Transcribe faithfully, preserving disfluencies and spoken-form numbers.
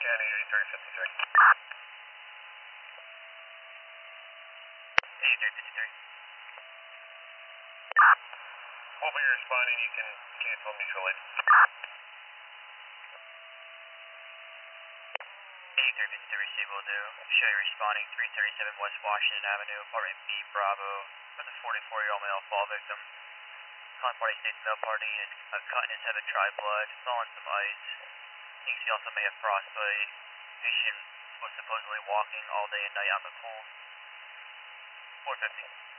and eighty-three fifty-three. eighty-three fifty-three. Hopefully you're responding, you can cancel mutual aid. eighty-three fifty-three, receive will do. Show you responding three thirty-seven West Washington Avenue, apartment B, Bravo, with a forty-four-year-old male fall victim. Con party states male party is uh, cut in his head with dry blood, fell on some ice. Thinks he also may have frostbite. Patient was supposedly walking all day and night out in the cold. four fifty.